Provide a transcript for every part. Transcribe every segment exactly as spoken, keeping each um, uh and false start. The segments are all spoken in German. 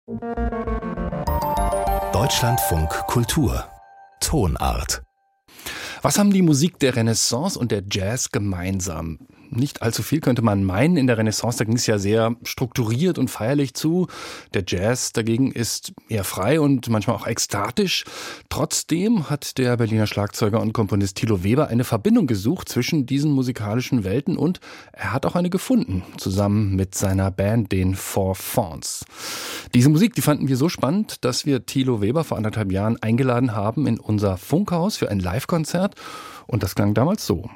Deutschlandfunk Kultur Tonart. Was haben die Musik der Renaissance und der Jazz gemeinsam? Nicht allzu viel könnte man meinen. In der Renaissance, da ging es ja sehr strukturiert und feierlich zu. Der Jazz dagegen ist eher frei und manchmal auch ekstatisch. Trotzdem hat der Berliner Schlagzeuger und Komponist Thilo Weber eine Verbindung gesucht zwischen diesen musikalischen Welten und er hat auch eine gefunden, zusammen mit seiner Band, den Four Fawns. Diese Musik, die fanden wir so spannend, dass wir Thilo Weber vor anderthalb Jahren eingeladen haben in unser Funkhaus für ein Live-Konzert und das klang damals so.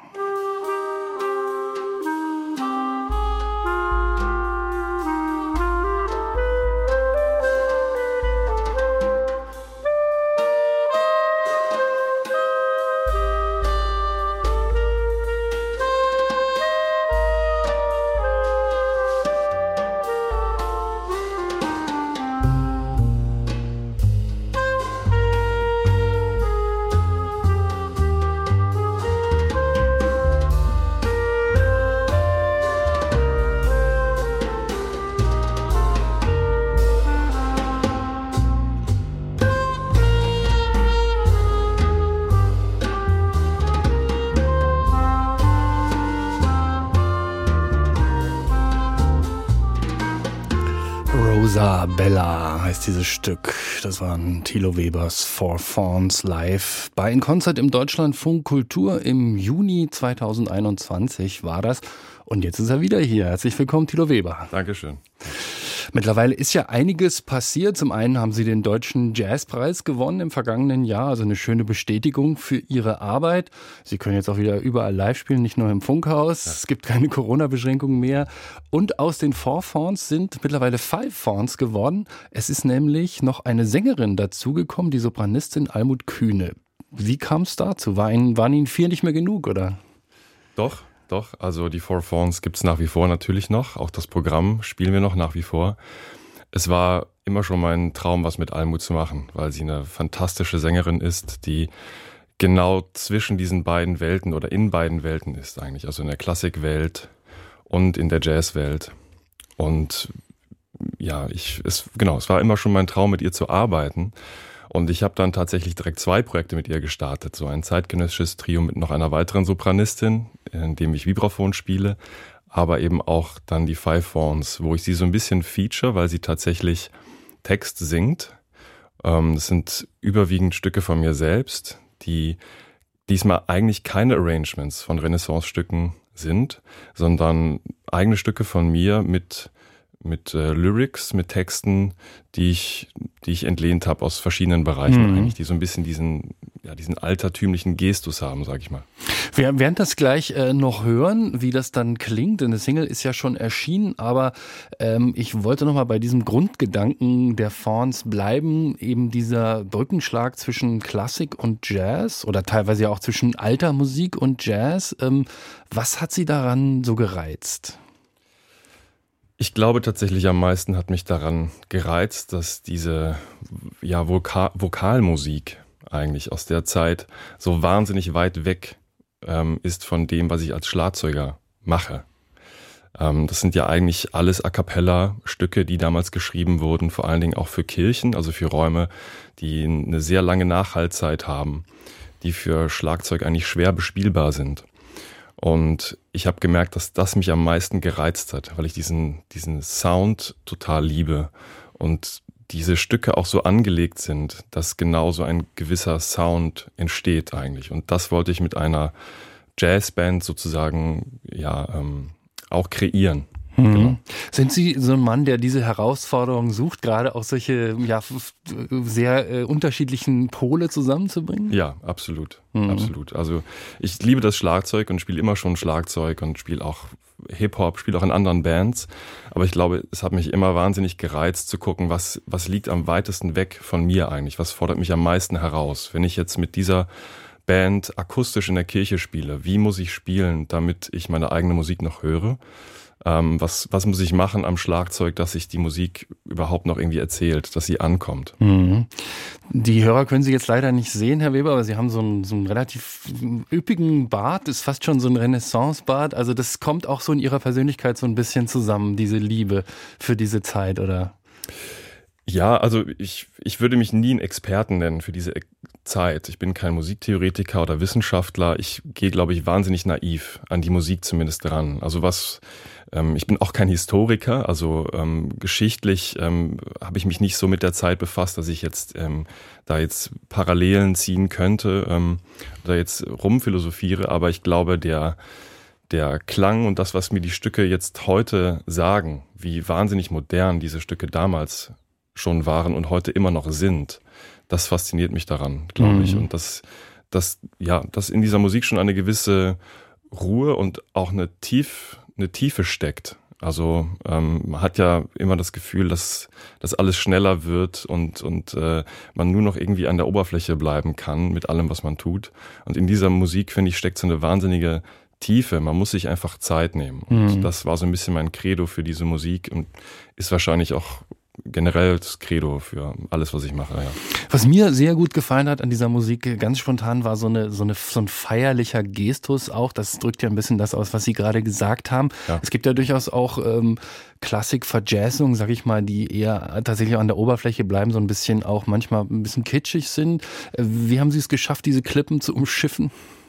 Rosa Bella heißt dieses Stück. Das waren Thilo Webers Four Fawns live bei einem Konzert im Deutschlandfunk Kultur im Juni zweitausendeinundzwanzig war das. Und jetzt ist er wieder hier. Herzlich willkommen, Thilo Weber. Dankeschön. Mittlerweile ist ja einiges passiert. Zum einen haben Sie den Deutschen Jazzpreis gewonnen im vergangenen Jahr, also eine schöne Bestätigung für Ihre Arbeit. Sie können jetzt auch wieder überall live spielen, nicht nur im Funkhaus. Ja. Es gibt keine Corona-Beschränkungen mehr. Und aus den Four Fawns sind mittlerweile Five Fawns geworden. Es ist nämlich noch eine Sängerin dazugekommen, die Sopranistin Almut Kühne. Wie kam es dazu? War Ihnen, waren Ihnen vier nicht mehr genug, oder? Doch. Doch, also die Four Fawns gibt es nach wie vor natürlich noch. Auch das Programm spielen wir noch nach wie vor. Es war immer schon mein Traum, was mit Almut zu machen, weil sie eine fantastische Sängerin ist, die genau zwischen diesen beiden Welten oder in beiden Welten ist eigentlich. Also in der Klassikwelt und in der Jazzwelt. Und ja, ich, es, genau, es war immer schon mein Traum, mit ihr zu arbeiten. Und ich habe dann tatsächlich direkt zwei Projekte mit ihr gestartet. So ein zeitgenössisches Trio mit noch einer weiteren Sopranistin, in dem ich Vibraphon spiele, aber eben auch dann die Five Fawns, wo ich sie so ein bisschen feature, weil sie tatsächlich Text singt. Das sind überwiegend Stücke von mir selbst, die diesmal eigentlich keine Arrangements von Renaissance-Stücken sind, sondern eigene Stücke von mir mit mit äh, Lyrics, mit Texten, die ich, die ich entlehnt habe aus verschiedenen Bereichen mhm. eigentlich, die so ein bisschen diesen, ja, diesen altertümlichen Gestus haben, sag ich mal. Wir werden das gleich äh, noch hören, wie das dann klingt, denn das Single ist ja schon erschienen, aber ähm, ich wollte noch mal bei diesem Grundgedanken der Fawns bleiben, eben dieser Brückenschlag zwischen Klassik und Jazz oder teilweise ja auch zwischen alter Musik und Jazz. Ähm, was hat Sie daran so gereizt? Ich glaube tatsächlich am meisten hat mich daran gereizt, dass diese ja, Voka- Vokalmusik eigentlich aus der Zeit so wahnsinnig weit weg ähm, ist von dem, was ich als Schlagzeuger mache. Ähm, das sind ja eigentlich alles A cappella Stücke, die damals geschrieben wurden, vor allen Dingen auch für Kirchen, also für Räume, die eine sehr lange Nachhaltzeit haben, die für Schlagzeug eigentlich schwer bespielbar sind. Und ich habe gemerkt, dass das mich am meisten gereizt hat, weil ich diesen, diesen Sound total liebe und diese Stücke auch so angelegt sind, dass genau so ein gewisser Sound entsteht eigentlich. Und das wollte ich mit einer Jazzband sozusagen ja ähm, auch kreieren. Mhm. Genau. Sind Sie so ein Mann, der diese Herausforderung sucht, gerade auch solche ja, sehr äh, unterschiedlichen Pole zusammenzubringen? Ja, absolut. Mhm. Absolut. Also ich liebe das Schlagzeug und spiele immer schon Schlagzeug und spiele auch Hip-Hop, spiele auch in anderen Bands. Aber ich glaube, es hat mich immer wahnsinnig gereizt zu gucken, was, was liegt am weitesten weg von mir eigentlich, was fordert mich am meisten heraus. Wenn ich jetzt mit dieser Band akustisch in der Kirche spiele, wie muss ich spielen, damit ich meine eigene Musik noch höre? Ähm, was, was muss ich machen am Schlagzeug, dass sich die Musik überhaupt noch irgendwie erzählt, dass sie ankommt? Mhm. Die Hörer können Sie jetzt leider nicht sehen, Herr Weber, aber Sie haben so einen, so einen relativ üppigen Bart, ist fast schon so ein Renaissance-Bart. Also das kommt auch so in Ihrer Persönlichkeit so ein bisschen zusammen, diese Liebe für diese Zeit, oder? Ja, also ich, ich würde mich nie einen Experten nennen für diese Zeit. Ich bin kein Musiktheoretiker oder Wissenschaftler. Ich gehe, glaube ich, wahnsinnig naiv an die Musik zumindest ran. Also was, ähm, ich bin auch kein Historiker, also ähm, geschichtlich ähm, habe ich mich nicht so mit der Zeit befasst, dass ich jetzt ähm, da jetzt Parallelen ziehen könnte ähm, oder jetzt rumphilosophiere. Aber ich glaube, der Der Klang und das, was mir die Stücke jetzt heute sagen, wie wahnsinnig modern diese Stücke damals schon waren und heute immer noch sind, das fasziniert mich daran, glaube mhm. ich. Und dass, dass, ja, dass in dieser Musik schon eine gewisse Ruhe und auch eine, Tief, eine Tiefe steckt. Also ähm, man hat ja immer das Gefühl, dass, dass alles schneller wird und, und äh, man nur noch irgendwie an der Oberfläche bleiben kann mit allem, was man tut. Und in dieser Musik, finde ich, steckt so eine wahnsinnige Tiefe, man muss sich einfach Zeit nehmen. Und mhm. das war so ein bisschen mein Credo für diese Musik und ist wahrscheinlich auch generell das Credo für alles, was ich mache. Ja. Was mir sehr gut gefallen hat an dieser Musik, ganz spontan, war so eine, so eine so ein feierlicher Gestus auch. Das drückt ja ein bisschen das aus, was Sie gerade gesagt haben. Ja. Es gibt ja durchaus auch ähm, Klassik-Verjazzungen, sag ich mal, die eher tatsächlich an der Oberfläche bleiben, so ein bisschen auch manchmal ein bisschen kitschig sind. Wie haben Sie es geschafft, diese Klippen zu umschiffen?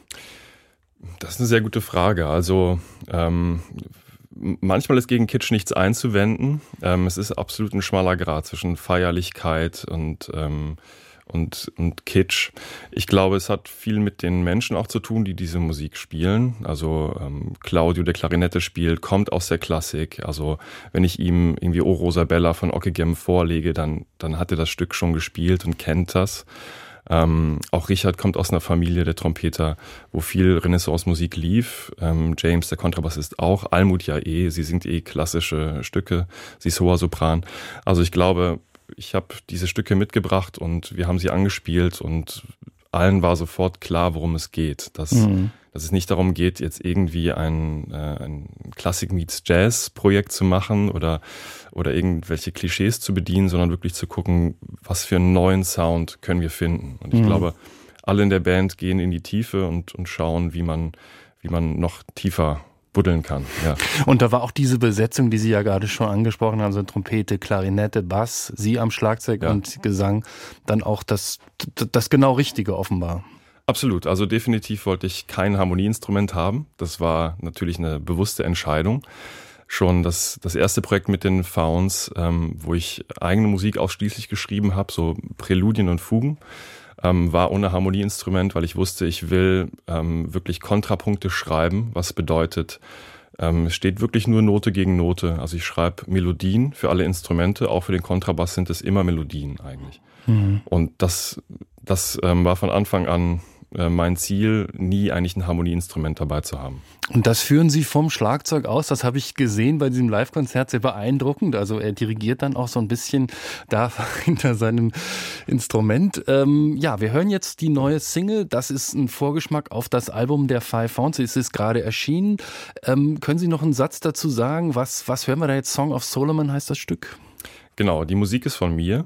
Das ist eine sehr gute Frage. Also ähm, manchmal ist gegen Kitsch nichts einzuwenden. Ähm, es ist absolut ein schmaler Grat zwischen Feierlichkeit und, ähm, und, und Kitsch. Ich glaube, es hat viel mit den Menschen auch zu tun, die diese Musik spielen. Also ähm, Claudio, der Klarinette spielt, kommt aus der Klassik. Also wenn ich ihm irgendwie O Rosabella von Ockeghem vorlege, dann, dann hat er das Stück schon gespielt und kennt das. Ähm, auch Richard kommt aus einer Familie der Trompeter, wo viel Renaissance-Musik lief. Ähm, James, der Kontrabassist, auch. Almut ja eh, sie singt eh klassische Stücke. Sie ist hoher Sopran. Also ich glaube, ich habe diese Stücke mitgebracht und wir haben sie angespielt und allen war sofort klar, worum es geht. Dass, mhm. dass es nicht darum geht, jetzt irgendwie ein, äh, ein Klassik meets Jazz Projekt zu machen oder, oder irgendwelche Klischees zu bedienen, sondern wirklich zu gucken, was für einen neuen Sound können wir finden. Und ich mhm. glaube, alle in der Band gehen in die Tiefe und, und schauen, wie man, wie man noch tiefer buddeln kann. Ja. Und da war auch diese Besetzung, die Sie ja gerade schon angesprochen haben, so Trompete, Klarinette, Bass, Sie am Schlagzeug ja. und Gesang, dann auch das, das genau Richtige offenbar. Absolut, also definitiv wollte ich kein Harmonieinstrument haben. Das war natürlich eine bewusste Entscheidung. Schon das, das erste Projekt mit den Fauns, ähm, wo ich eigene Musik ausschließlich geschrieben habe, so Präludien und Fugen, Ähm, war ohne Harmonieinstrument, weil ich wusste, ich will ähm, wirklich Kontrapunkte schreiben, was bedeutet, ähm, es steht wirklich nur Note gegen Note. Also ich schreibe Melodien für alle Instrumente, auch für den Kontrabass sind es immer Melodien eigentlich. Mhm. Und das, das ähm, war von Anfang an äh, mein Ziel, nie eigentlich ein Harmonieinstrument dabei zu haben. Und das führen Sie vom Schlagzeug aus, das habe ich gesehen bei diesem Live-Konzert, sehr beeindruckend. Also er dirigiert dann auch so ein bisschen da hinter seinem Instrument. Ähm, ja, wir hören jetzt die neue Single. Das ist ein Vorgeschmack auf das Album der Five Fauns. Es ist gerade erschienen. Ähm, können Sie noch einen Satz dazu sagen? Was, was hören wir da jetzt? Song of Solomon heißt das Stück? Genau, die Musik ist von mir.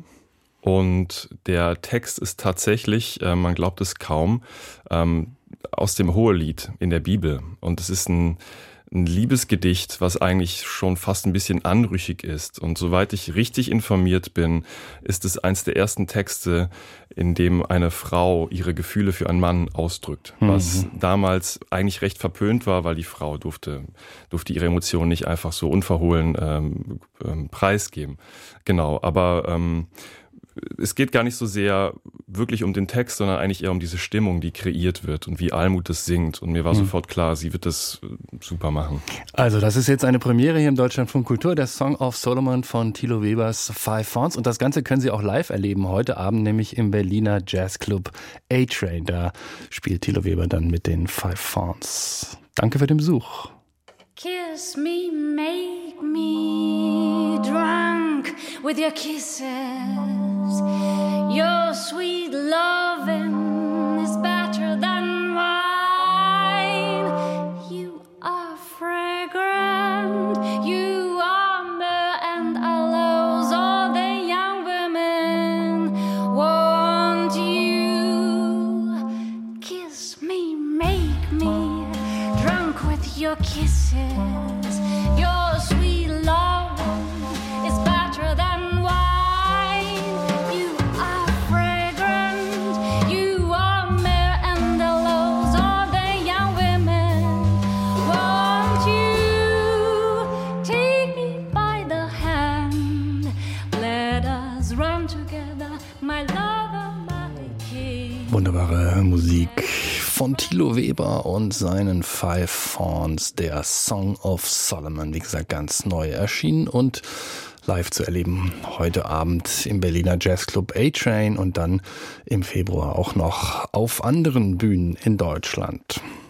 Und der Text ist tatsächlich, äh, man glaubt es kaum, ähm, aus dem Hohelied in der Bibel. Und es ist ein, ein Liebesgedicht, was eigentlich schon fast ein bisschen anrüchig ist. Und soweit ich richtig informiert bin, ist es eins der ersten Texte, in dem eine Frau ihre Gefühle für einen Mann ausdrückt. Mhm. Was damals eigentlich recht verpönt war, weil die Frau durfte, durfte ihre Emotionen nicht einfach so unverhohlen ähm, ähm, preisgeben. Genau, aber ähm, es geht gar nicht so sehr wirklich um den Text, sondern eigentlich eher um diese Stimmung, die kreiert wird und wie Almut das singt. Und mir war mhm. sofort klar, sie wird das super machen. Also das ist jetzt eine Premiere hier im Deutschlandfunk Kultur, der Song of Solomon von Thilo Webers Five Fauns. Und das Ganze können Sie auch live erleben, heute Abend nämlich im Berliner Jazzclub A-Train. Da spielt Thilo Weber dann mit den Five Fauns. Danke für den Besuch. Kiss me, make me drunk with your kisses. Your sweet loving is better than wine. You are fragrant, you are myrrh and aloes. All the young women want you. Kiss me, make me drunk with your kisses. Your sweet love is better than wine. Wunderbare Musik von Thilo Weber und seinen Five Fawns, der Song of Solomon, wie gesagt, ganz neu erschienen und live zu erleben. Heute Abend im Berliner Jazzclub A-Train und dann im Februar auch noch auf anderen Bühnen in Deutschland.